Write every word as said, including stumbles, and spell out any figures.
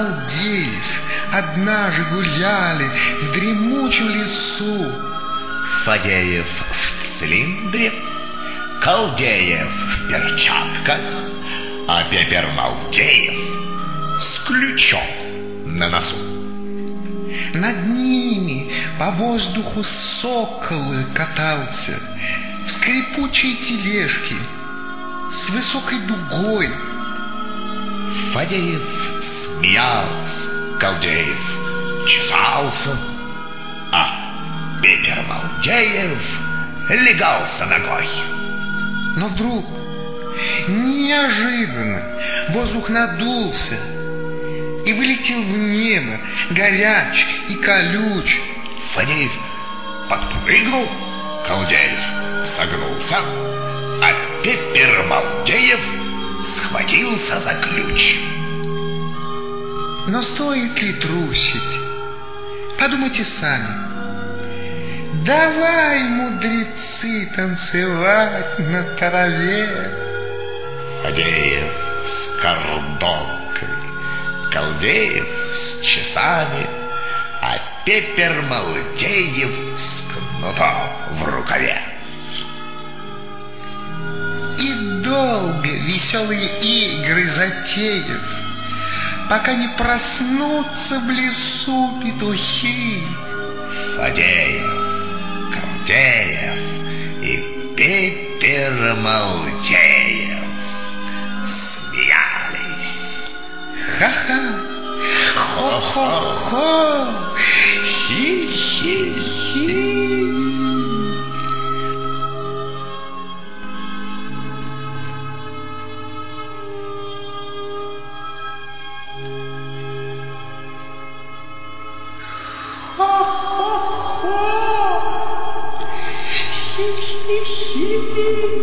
Халдеев однажды гуляли в дремучем лесу. Фадеев в цилиндре, Халдеев в перчатках, а Пепер Малдеев с ключом на носу. Над ними по воздуху соколы катался в скрипучей тележке с высокой дугой. Фадеев смеялся, Халдеев чесался, а Пепер Малдеев легался ногой. Но вдруг неожиданно воздух надулся и вылетел в небо, горяч и колюч. Фадеев подпрыгнул, Халдеев согнулся, а Пепер Малдеев схватился за ключ. Но стоит ли трусить? Подумайте сами. Давай, мудрецы, танцевать на траве. Фадеев с кордонкой, Халдеев с часами, а Пепер Малдеев с кнутом в рукаве. И долго веселые игры затеев, пока не проснутся в лесу петухи. Фадеев, Халдеев и Пепер Малдеев смеялись. Ха-ха! Хо-хо-хо! Хи-хи-хи! Хо-хо-хо! Хи-хи-хи!